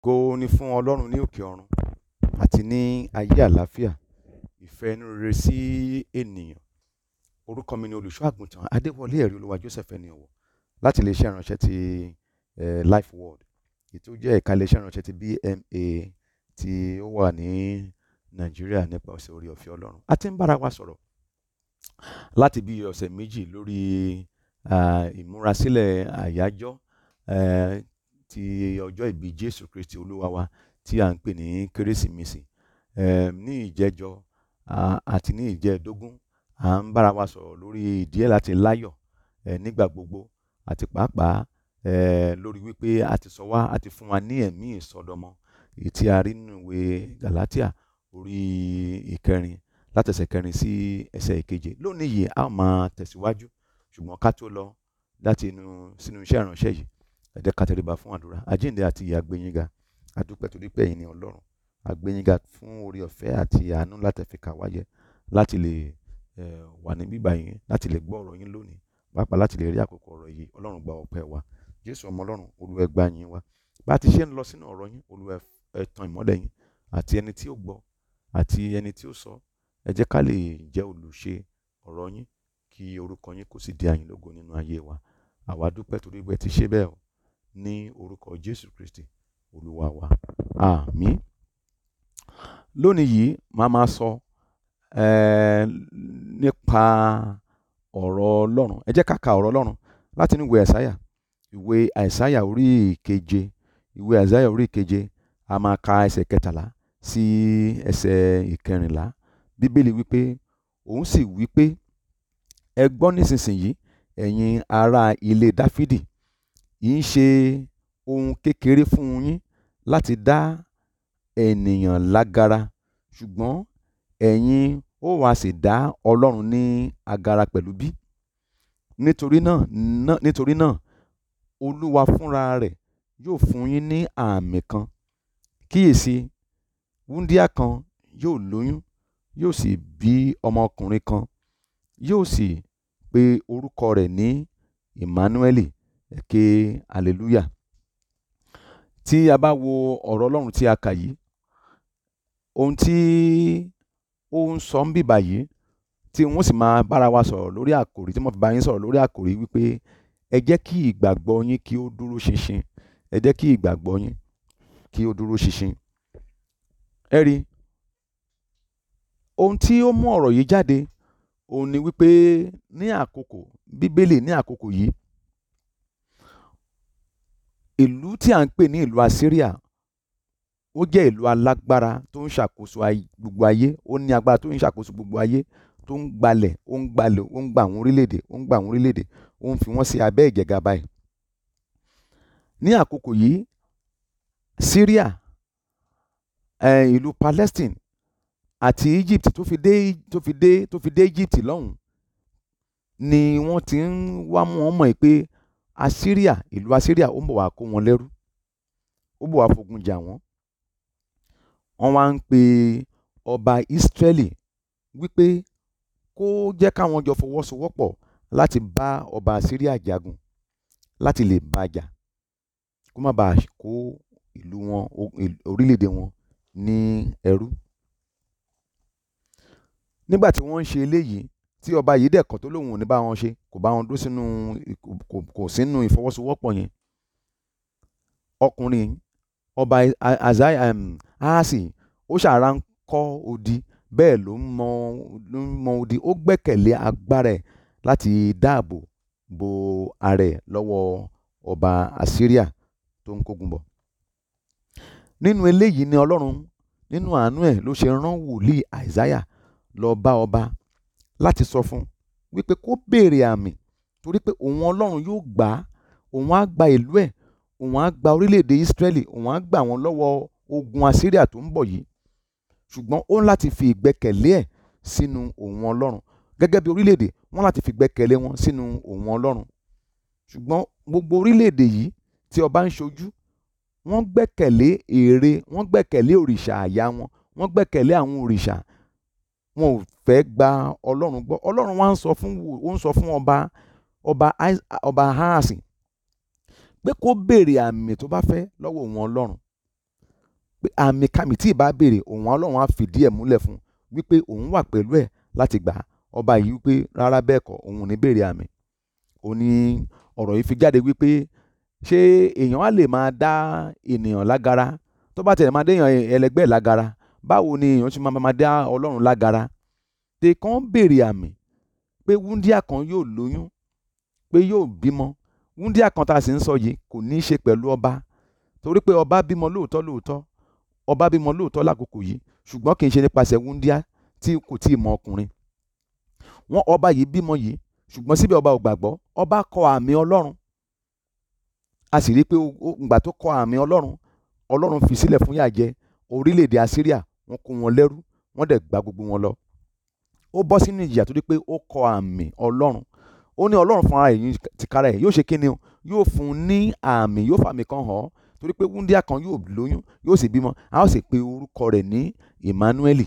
Ògo ni fún Ọlọ́run ní òkè ọ̀run àti ní ayé àlàáfíà, ìfẹ́ inú rere sí ènìyàn. Orúkọ mi ni olùṣọ́ àgùntàn Adéwọlé ẹ̀rí olúwa Joseph ẹni ọ̀wọ̀ láti iléeṣẹ́ ìránṣẹ́ ti Life Word, èyí tó jẹ́ ẹ̀ka iléeṣẹ́ ìránṣẹ́ ti BMA tí ó wà ní Nàìjíríà nípasẹ̀ oore ọ̀fẹ́ Ọlọ́run. A ti ń bára wa sọ̀rọ̀ láti bí ọ̀sẹ̀ méjì lórí ìmúrasílẹ̀ àyájọ́ ti ọjọ́ ìbí Jésù Kristi olúwa wa tí à ń pè ní Kérésìmesì. Ní ìjẹjọ́ àti ní ìjẹ́ẹ̀dógún à ń bára wa sọ̀rọ̀ lórí ìdí ẹ̀ láti láyọ̀ nígbà gbogbo, àti pàápàá lórí wípé a ti sọ wá, a ti fún wa ní ẹ̀mí ìsọdọmọ, èyí tí a rí nínú ìwé Gàlátíà orí ìkẹrin láti ẹsẹ̀ kẹrin sí ẹsẹ̀ ìkeje. Lónìí yìí a ó máa tẹ̀síwájú, ṣùgbọ́n ká tó lọ láti sínú iṣẹ́ ìránṣẹ́ yìí, ẹ jẹ́ ká tẹríba fún àdúrà. Àjíǹde àti ìyè a gbé yín ga, a dúpẹ́ torí pé ẹ̀yin ni Ọlọ́run. A gbé yín ga fún oore ọ̀fẹ́ àti àánú láti fi kà wá yẹ, láti lè wà ní bíbá yín, láti lè gbọ́ ọ̀rọ̀ yín lónìí, pàápàá láti lè rí àkókò ọ̀rọ̀ yìí. Ọlọ́run gba ọpẹ́ wa. Jésù ọmọ Ọlọ́run, Olúwa ẹ gbà yín wa. Bá a ti ṣe ń lọ sínú ọ̀rọ̀ yín, Olúwa ẹ tan ìmọ́lẹ̀ yín, àti ẹni tí ó gbọ́ àti ẹni tí ó sọ, ẹ jẹ́ ká lè jẹ́ olùṣe ọ̀rọ̀ yín, kí orúkọ yín kó sì di àyìn lógo nínú ayé wa. Àwa dúpẹ́ torí pé ẹ ti ṣe bẹ́ẹ̀ o, ní orúkọ Jésù Kristi olúwa wa. Àmín. Lónìí yìí màá máa sọ nípa ọ̀rọ̀ Ọlọ́run. Ẹ jẹ́ ká ka ọ̀rọ̀ Ọlọ́run láti inú ìwé Àìsáyà orí ìkeje. Ìwé Àìsáyà orí ìkeje, a máa ka ẹsẹ̀ kẹtàlá sí ẹsẹ̀ ìkẹrìnlá. Bíbélì wípé, òun sì wípé, ẹ gbọ́ nísinsìnyí ẹ̀yin ará ilé Dáfídì, yìí ń ṣe ohun kékeré fún yín láti dá ènìyàn lágara, ṣùgbọ́n ẹ̀yin ó wá sì dá Ọlọ́run ní agara pẹ̀lú bí? Nítorí náà Olúwa fúnra rẹ̀ yóò fún yín ní àmì kan. Kíyèsí, wúńdíá kan yóò lóyún, yóò sì bí ọmọkùnrin kan, yóò sì pe orúkọ rẹ̀ ní Emmanueli. Ẹ ké hallelujah. Tí a bá wo ọ̀rọ̀ Ọlọ́run tí a kà yìí, ohun tí ó ń sọ ń bíbà yìí, tí wọ́n sì máa bára wa sọ̀rọ̀ lórí àkòrí, tí wọ́n fi bá yín sọ̀rọ̀ lórí àkòrí wípé ẹ jẹ́ kí ìgbàgbọ́ yín kí ó dúró ṣinṣin. Ẹ jẹ́ kí ìgbàgbọ́ yín kí ó dúró ṣinṣin. Ẹ rí, ohun tí ó mú ọ̀rọ̀ yìí jáde, òun ni wípé ní àkókò Bíbélì, ní àkókò yìí, ìlú tí à ń pè ní ìlú Assyria, ó jẹ́ ìlú alágbára tó ń ṣàkóso gbogbo ayé. Ó ní agbára tó ń ṣàkóso gbogbo ayé, tó ń gbalẹ̀, ó ń gba àwọn orílẹ̀-èdè, ó ń fi wọ́n sí abẹ́ ìjẹgàba ẹ̀. Ní àkókò yìí, Syria, ìlú Palestine àti Egypt tó fi dé Egypt lọ́hùn, ni wọ́n ti ń wá mú wọn mọ̀ pé ìlú Assyria ó ń bọ̀ wá kó wọn lẹ́rú, ó bọ̀ wá fogun jà wọ́n. Wọ́n wá ń pe ọba Ísírẹ́lì wípé kó jẹ́ káwọn jọ fọwọ́sowọ́pọ̀ láti bá ọba Assyria jagun, láti lè bá jà, kó má bàa kó ìlú wọn, orílẹ̀-èdè wọn ní ẹrú. Nígbà tí wọ́n ń ṣe eléyìí, tí ọba yìí dẹ̀ kọ̀ tó lóun ò ní bá wọn ṣe, kò bá wọn dúró sínú ìfọwọ́sowọ́pọ̀ yẹn, ọkùnrin ọba Ahasi, ó ṣàrà ń kọ́ odi, bẹ́ẹ̀ ló ń mọ odi. Ó gbẹ́kẹ̀lé agbára ẹ̀ láti dáàbò bo ara ẹ̀ lọ́wọ́ ọba Assyria tó ń kógun bọ̀. Nínú eléyìí ni Ọlọ́run nínú àánú ẹ̀ ló ṣe rán wòlíì Àìsáyà lọ bá ọba láti sọ fún wípé kó béèrè àmì, torí pé òun Ọlọ́run yóò gbà á, òun á gba ìlú ẹ̀, òun á gba orílẹ̀-èdè Ísírẹ́lì, òun á gbà wọ́n lọ́wọ́ ogun Assyria tó ń bọ̀ yìí. Ṣùgbọ́n ó ń láti fi ìgbẹ́kẹ̀lé ẹ̀ sínú òun Ọlọ́run. Gẹ́gẹ́ bí orílẹ̀-èdè, wọ́n láti fi ìgbẹ́kẹ̀lé wọn sínú òun Ọlọ́run. Ṣùgbọ́n gbogbo orílẹ̀-èdè yìí tí ọba ń ṣojú, wọ́n gbẹ́kẹ̀lé ère, wọ́n gbẹ́kẹ̀lé òrìṣà àyà wọn, wọ́n gbẹ́kẹ̀lé àwọn òrìṣà. Wọn ò fẹ́ gba Ọlọ́run gbọ́. Ọlọ́run wá ń sọ fún ọba Ahasi pé kó béèrè àmì tó bá fẹ́ lọ́wọ́ òun Ọlọ́run. pé àmì kàmì tí ìbá béèrè òun Ọlọ́run á fìdí ẹ̀ múlẹ̀ fún wípé òun wà pẹ̀lú ẹ̀ láti gbà á. Ọba yìí wípé rárá bẹ́ẹ̀ kọ́, òun ò ní béèrè àmì. Ó ní ọ̀rọ̀ yìí fi jáde wípé ṣé èèyàn á lè máa dá ènìyàn lágara? Tó bá tẹ̀lé máa dé èèyàn ẹlẹgbẹ́ lágara, báwo ni èèyàn ṣe máa dá Ọlọ́run lágara? Tẹ kàn béèrè àmì pé wúńdíá kan yóò lóyún, pé yóò bímọ. Wúńdíá kan tá a sì ń sọ yìí kò ní í ṣe pẹ̀lú ọba, torí pé ọba bímọ lóòótọ́, ọba bímọ lóòótọ́ lákòókò yìí, ṣùgbọ́n kì í ṣe nípasẹ̀ wúńdíá tí kò tí ì mọ ọkùnrin. Ọba yìí bímọ yìí, ṣùgbọ́n síbẹ̀ ọba ò gbàgbọ́. Ọba kọ àmì Ọlọ́run. A sì rí i pé ìgbà tó kọ àmì Ọlọ́run fi sílẹ̀ fún ìyà jẹ orílẹ̀-èdè Assyria, wọ́n kó wọn lẹ́rú, wọ́n dẹ̀ gba gbogbo wọn lọ. Ó bọ́ sínú ìjìyà torí pé ó kọ àmì Ọlọ́run. Ó ní Ọlọ́run fúnra rẹ̀ tìkára ẹ̀ yóò ṣe kíni o, yóò fún un ní àmì, yóò fàmì kan hàn ọ́, torí pé wúńdíá kan yóò lóyún, yóò sì bímọ, a ó sì pe orúkọ rẹ̀ ní Emmanuel.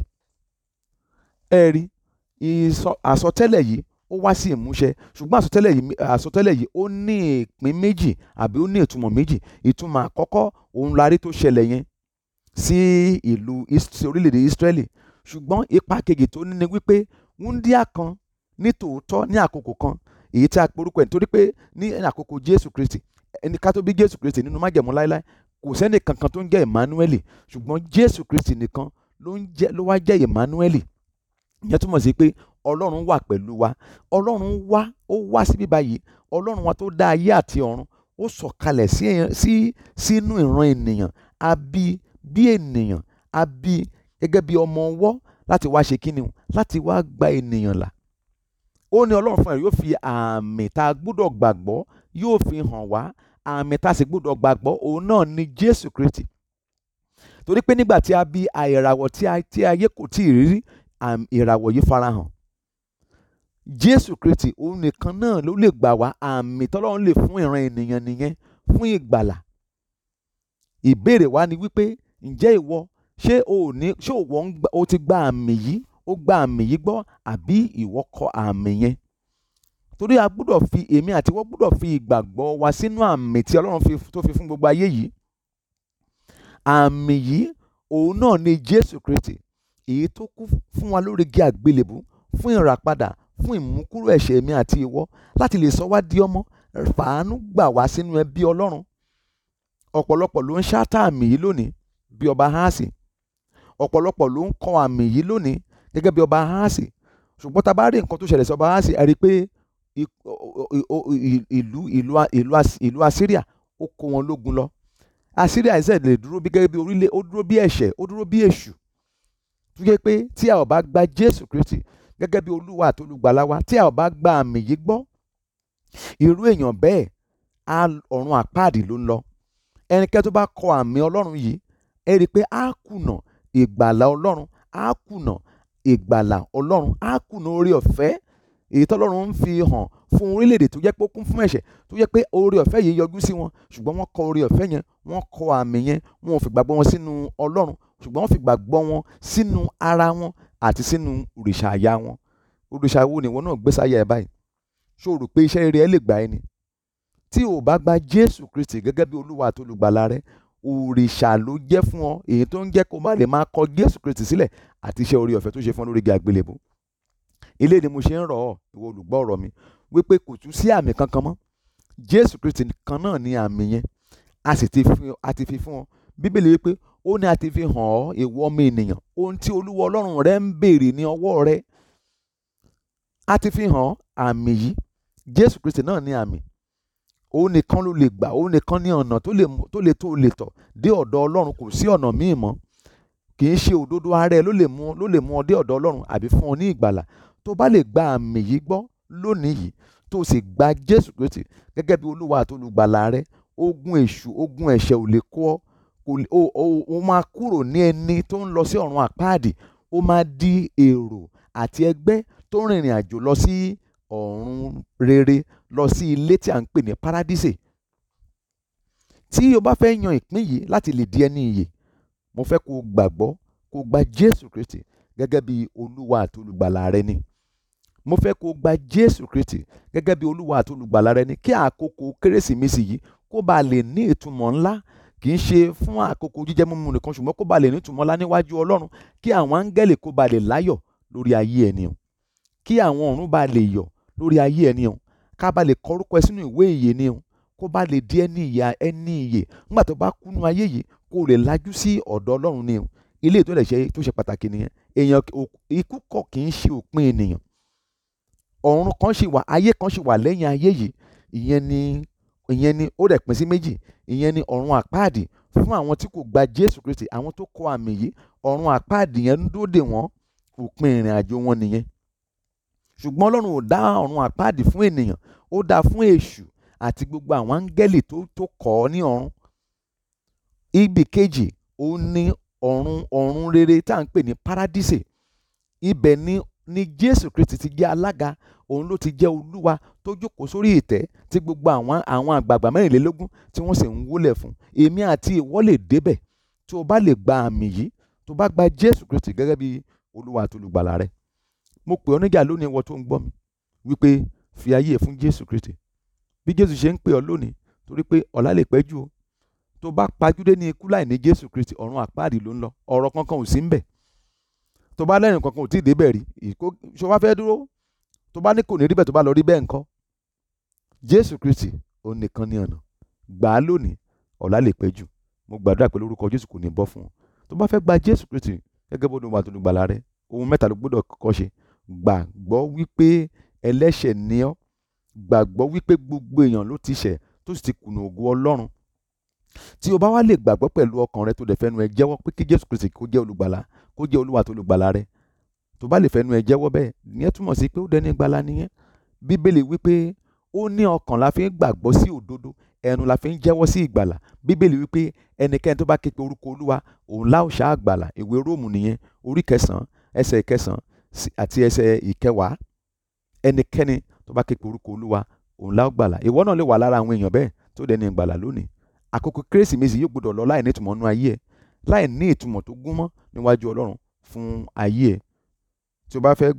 Ẹ rí àsọtẹ́lẹ̀ yìí ó wá sí ìmúṣẹ, ṣùgbọ́n àsọtẹ́lẹ̀ yìí ó ní ìpín méjì àbí ó ní ìtumọ̀ méjì. Ìtumọ̀ àkọ́kọ́ òun la rí tó ṣẹlẹ̀ yẹn sí orílẹ̀-èdè Ísírẹ́lì, ṣùgbọ́n ipa kejì tó ní ni wípé wúńdíá kan ní tòótọ́ ní àkókò kan, èyí tí a porúkọ ẹ̀ nítorí pé ní àkókò Jésù Kristi, ẹni ká tó bí Jésù Kristi nínú májẹ̀mú láéláé kò sẹ́ni kankan tó ń jẹ́ Emmanuel, ṣùgbọ́n Jésù Kristi nìkan ló wá jẹ́ Emmanuel. Ìyẹn túmọ̀ sí pé Ọlọ́run wà pẹ̀lú wa. Ọlọ́run ó wá síbí báyìí. Ọlọ́run wa tó dá ayé àti ọ̀run, ó sọ̀kalẹ̀ sínú ìran ènìyàn. A bí bí ènìyàn, a bí gẹ́gẹ́ bí ọmọ ọwọ́ láti wá ṣe kíni o, láti wá gba ènìyàn là. Ó ní Ọlọ́run fúnra rẹ̀ yóò fi àmì tá a gbọ́dọ̀ gbàgbọ́ yóò fi hàn wá. Àmì tá a sì gbọ́dọ̀ gbàgbọ́ òun náà ni Jésù Kristi. Torí pé nígbà tí a bí ìràwọ̀ tí ayé kò tí ì rí, ìràwọ̀ yìí farahàn. Jésù Kristi òun nìkan náà ló lè gbà wá. Àmì tọ́lọ́run lè fún ìran ènìyàn nìyẹn fún ìgbàlà. Ìbéèrè wa ni wípé ǹjẹ́ ìwọ o ti gba àmì yìí, ó gba àmì yìí gbọ́, àbí ìwọ kọ̀ àmì yẹn? Torí èmi àti ìwọ gbọ́dọ̀ fi ìgbàgbọ́ wa sínú àmì tí Ọlọ́run tó fi fún gbogbo ayé yìí. Àmì yìí òun náà ni Jésù Kristi, èyí tó kú fún wa lórí igi àgbélébùú, fún ìràpadà, fún ìmúkúrò ẹ̀ṣẹ̀ mi àti ìwọ, láti lè sọ wá di ọmọ, fàánú gbà wá sínú ẹbí Ọlọ́run. Ọ̀pọ̀lọpọ̀ ló ń ṣáátá àmì yìí lónìí bí ọba Ahasi. Ọ̀pọ̀lọpọ̀ ló ń kọ àmì yìí lónìí gẹ́gẹ́ bí ọba Ahasi. Ṣùgbọ́n tá a bá rí nǹkan tó ṣẹlẹ̀ sí ọba Ahasi, a rí i pé ìlú Assyria ó kó wọn lógun lọ. Assyria ẹ̀sẹ̀ lè dúró gẹ́gẹ́ bí orílẹ̀, ó dúró bí ẹ̀ṣẹ̀, ó dúró bí èṣù. Tó yẹ pé tí a ò bá gba Jésù Kristi gẹ́gẹ́ bí Olúwa àti Olùgbàlà wa, tí a ò bá gba àmì yìí gbọ́, irú èèyàn bẹ́ẹ̀ ọ̀run àpáàdì ló ń lọ. Ẹnikẹ́ni tó bá kọ àmì Ọlọ́run yìí, ẹ rí i pé á kùnà ìgbàlà Ọlọ́run, á kùnà ìgbàlà Ọlọ́run, á kùnà oore ọ̀fẹ́ èyí tọ́lọ́run ń fi hàn fún orílẹ̀-èdè tó jẹ́ pé ó kún fún ẹ̀ṣẹ̀, tó jẹ́ pé oore ọ̀fẹ́ yìí yọjú sí wọn, ṣùgbọ́n wọ́n kọ oore ọ̀fẹ́ yẹn, wọ́n kọ àmì yẹn, wọn ò fi gbàgbọ́ wọn sínú Ọlọ́run, ṣùgbọ́n wọ́n fi gbàgbọ́ wọn sínú ara wọn àti sínú òrìṣà àyà wọn. Òrìṣà wo ni ìwọ náà gbé sáyà ẹ báyìí? Ṣé o rò pé iṣẹ́ rere ẹ lè gbà ẹ́ ni? Tí o bá gba Jésù Kristi gẹ́gẹ́ bí Olúwa àti Olùgbàlà rẹ, òrìṣà ló jẹ́ fún ọ, èyí tó ń jẹ́ kó má lè máa kọ Jésù Kristi sílẹ̀ àti iṣẹ́ oore ọ̀fẹ́ tó ṣe fún ọ lórí igi àgbélébùú. Ilé ni mo ṣe ń rọ̀ ọ́, ìwọ olùgbọ́ ọ̀rọ̀ mi, wípé kò tún sí àmì kankan mọ́. Jésù Kristi kan náà ni àmì yẹn, a ti fi fún ọ. Bíbélì wípé ó ní a ti fi hàn ọ́, ìwọ ọmọ ènìyàn, ohun tí Olúwa Ọlọ́run rẹ ń béèrè ní ọwọ́ rẹ. A ti fi hàn àmì yìí. Jésù Kristi náà ní àmì. Òun nìkan ló lè gbà, òun nìkan ní ọ̀nà tó lè tọ̀ dé ọ̀dọ̀ Ọlọ́run, kò sí ọ̀nà míì mọ́. Kì í ṣe òdodo ara ẹ ló lè mú ọ dé ọ̀dọ̀ Ọlọ́run àbí fún ọ ní ìgbàlà. Tó bá lè gba àmì yìí gbọ́ lónìí yìí, tó sì gba Jésù Kristi gẹ́gẹ́ bí Olúwa àti Olùgbàlà rẹ, ogun èṣù, ogun ẹ̀ṣẹ̀ ò lè kó ọ. Ó máa kúrò ní ẹni tó ń lọ sí ọ̀run àpáàdì, ó máa di èrò àti ẹgbẹ́ tó ń rìnrìn àjò lọ sí ọ̀run rere, lọ sí ilé tí a ń pè ní paradísè. Tí o bá fẹ́ yan ìpín yìí láti lè di ẹni ìyè, mo fẹ́ kó o gbàgbọ́, kó o gba Jésù Kristi gẹ́gẹ́ bí Olúwa àti Olùgbàlà rẹ ni. Mo fẹ́ kó o gba Jésù Kristi gẹ́gẹ́ bí Olúwa àti Olùgbàlà rẹ ni, kí àkókò Kérésìmesì yìí kó bá lè ní ìtumọ̀ ńlá, kì í ṣe fún àkókò jíjẹ mímu nìkan, ṣùgbọ́n kó ba lè nítumọ̀ ńlá níwájú Ọlọ́run, kí àwọn áńgẹ́lì kó ba lè láyọ̀ lórí ayé ẹni o, kí àwọn ọ̀run ba lè yọ̀ lórí ayé ẹni o, ká ba lè kọ orúkọ ẹ sínú ìwé ìyè ni o, kó ba lè di ẹni ìyè nígbà tó bá kúnú ayé yìí, kó lè lajú sí ọ̀dọ̀ Ọlọ́run ni o. Ilé tó ṣe pàtàkì nìyẹn. Ikú kọ́ kì í ṣe òpin ènìyàn. Ọ̀run kan ṣì wà, ayé kan ṣì wà lẹ́yìn ayé yìí. Ìyẹn ni ó dẹ̀ pín sí méjì. Ìyẹn ni ọ̀run àpáàdì fún àwọn tí kò gba Jésù Kristi, àwọn tó kọ àmì yìí. Ọ̀run àpáàdì yẹn ń dúró dè wọ́n, òpin ìrìn àjò wọn nìyẹn. Ṣùgbọ́n Ọlọ́run ò dá ọ̀run àpáàdì fún ènìyàn, ó dá fún èṣù àti gbogbo àwọn áńgẹ́lì tó kọ̀ ọ́ ní ọ̀run. Ibì kejì òun ni ọ̀run rere tá à ń pè ní paradísè. Ibẹ̀ ni Jésù Kristi ti jẹ́ alága, òun ló ti jẹ́ olúwa tó jókòó sórí ìtẹ́ tí gbogbo àwọn àgbààgbà 24 tí wọ́n sì ń wólẹ̀ fún. Èmi àti ìwọ lè débẹ̀ tó o bá lè gba àmì yìí, tó bá gba Jésù Kristi gẹ́gẹ́ bí olúwa àti olùgbàlà rẹ. Mo pè ọ́ níjà lónìí, ìwọ tó ń gbọ́ mi, wípé fi ayé ẹ̀ fún Jésù Kristi. Bí Jésù ṣe ń pè ọ́ lónìí, torí pé ọ̀la lè pẹ́ jù o. Tó bá pajúdé ní ikú láì ní Jésù Kristi, ọ̀run àpáàdì ló ń lọ, ọ̀rọ̀ kankan ò sí ń bẹ̀. Tó bá lẹ́rìn kankan ò tí ì débẹ̀ rí, ṣó wá fẹ́ dúró? Tó bá ní kò ní rí bẹ́ẹ̀, tó bá lọ rí bẹ́ẹ̀ ńkọ́? Jésù Kristi òun nìkan ní ọ̀nà. Gbà á lónìí, ọ̀la lè pẹ́ jù. Mo gbàdúrà pé lórúkọ Jésù kò ní bọ́ fún ọ. Tó bá fẹ́ gba Jésù Kristi gẹ́gẹ́ bó olúwa àti olùgbàlà rẹ, ohun mẹ́ta ló gbọ́dọ̀ kọ́kọ́ ṣe. Gbàgbọ́ wípé ẹlẹ́ṣẹ̀ ni ọ́. Gbàgbọ́ wípé gbogbo èèyàn ló ti ṣẹ̀ tó sì ti kùnà ògo Ọlọ́run. Tí o bá wá lè gbàgbọ́ pẹ̀lú ọkàn rẹ tó dẹ̀ fẹ́nu ẹ jẹ́wọ́ pé kí Jésù Kristi kó jẹ́ olùgbàlà, kó jẹ́ olúwa àti olùgbàlà rẹ, tó bá lè fẹ́nu ẹ jẹ́wọ́ bẹ́ẹ̀, ìyẹn túmọ̀ sí pé ó dẹni ìgbàlà nìyẹn. Bíbélì wípé ó ní ọkàn la fi ń gbàgbọ́ sí òdodo, ẹnu la fi ń jẹ́wọ́ sí ìgbàlà. Bíbélì wípé ẹnikẹ́ni tó bá ké pe orúkọ olúwa, òun lá ó ṣá gbàlà. Ìwé Róòmù nìyẹn, orí 9 ẹsẹ̀ 9 àti ẹsẹ̀ 10. Ẹnikẹ́ni tó bá ké pe orúkọ olúwa, òun lá ó gbàlà. Ìwọ náà lè wà lára àwọn èèyàn bẹ́ẹ̀ tó dẹni ìgbàlà lónìí. Àkókò Kérésìmesì yóò gbọdọ̀ lọ láì ní ìtumọ̀ nínú ayé ẹ, láì ní ìtumọ̀ tó gúnmọ́ níwájú Ọlọ́run fún ayé ẹ. Tí o bá fẹ́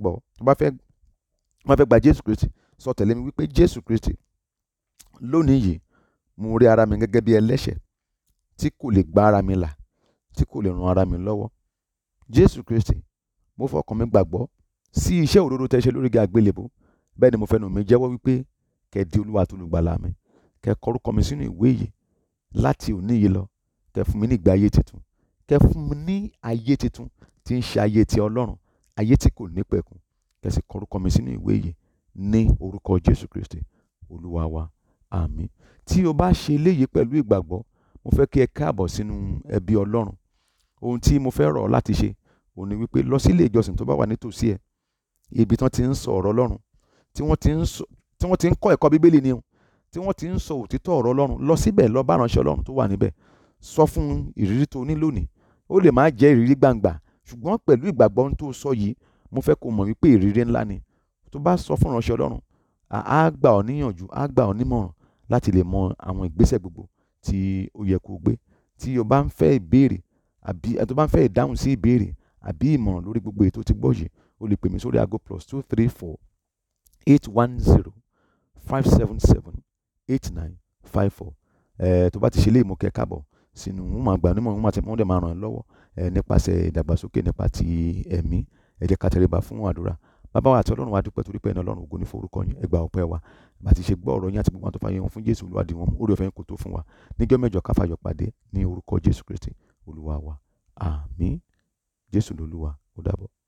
gba Jésù Kristi, sọ tẹ̀lé mi wípé Jésù Kristi, lónìí yìí mo rí ara mi gẹ́gẹ́ bí ẹlẹ́ṣẹ̀ tí kò lè gba ara mi là, tí kò lè ran ara mi lọ́wọ́. Jésù Kristi, mo fọkàn mi gbàgbọ́ sí iṣẹ́ òdodo tẹ́ ṣe lórí igi àgbélébùú. Bẹ́ẹ̀ ni mo fẹnu mi jẹ́wọ́ wípé kẹ́ di olúwa àti olùgbàlà mi, kẹ́ kọ orúkọ mi sínú ìwé yìí láti òní yìí lọ. Kẹ́ fún mi ní ìgbé ayé tuntun, kẹ́ fún mi ní ayé tuntun tí ń ṣe ayé ti Ọlọ́run, ayé tí kò ní pẹ̀kun. Kẹ́ sì kọ orúkọ mi sínú ìwé yìí ní orúkọ Jésù Kristi olúwa wa, àmín. Tí o bá ṣe eléyìí pẹ̀lú ìgbàgbọ́, mo fẹ́ kí ẹ káàbọ̀ sínú ẹbí Ọlọ́run. Ohun tí mo fẹ́ rọ̀ ọ́ láti ṣe òun ni wípé lọ sí ilé ìjọsìn tó bá wà nítòsí ẹ, ibi tí wọ́n ti ń sọ ọ̀rọ̀ Ọlọ́run, tí wọ́n ti ń kọ́ ẹ̀kọ́ Bíbélì ni o, tí wọ́n ti ń sọ òtítọ́ ọ̀rọ̀ Ọlọ́run. Lọ síbẹ̀, lọ bá ìránṣẹ́ Ọlọ́run tó wà níbẹ̀, sọ fún ìrírí tó ní lónìí. Ó lè má jẹ́ ìrírí gbangba, ṣùgbọ́n pẹ̀lú ìgbàgbọ́ tó sọ yìí, mo fẹ́ kó mọ̀ wípé ìrírí ńlá ni. Tó bá sọ fún ìránṣẹ́ Ọlọ́run, á gbà ọ́ níyànjú, á gbà ọ́ nímọ̀ràn láti lè mọ àwọn ìgbésẹ̀ gbogbo tí ó yẹ kó gbé. Tí o bá ń fẹ́ ìbéèrè àbí tó bá ń fẹ́ ìdáhùn sí ìbéèrè àbí ìmọ̀ràn lórí gbogbo ètò tí gbọ́ yìí, o lè pè mí sórí aago +234 810 577 8954. Tó bá ti ṣe léèmú kẹ́ káàbọ̀ sínú wọn àgbà onímọ̀ wọn dẹ̀ máa ràn ẹ́ lọ́wọ́ nípasẹ̀ ìdàgbàsókè nípa ti ẹ̀mí. Ẹ jẹ́ ká tẹríba fún àdúrà. Bàbá wa àti Ọlọ́run wa dúpẹ́ torí pé ẹni Ọlọ́run ògo ní forúkọ yín, ẹ gba ọpẹ́ wa. Bá ti ṣe gbọ́ ọ̀rọ̀ yín àti gbogbo àwọn tó fàyè wọn fún Jésù Olúwa, dì wọ́n mú, oore ọ̀fẹ́ yín kó tó fún wa. Níjọ́ mẹ́jọ ká fayọ̀ pàdé ní orúkọ Jésù Kristi Olúwa wa, àmín. Jésù lolúwa, ó dàbọ̀.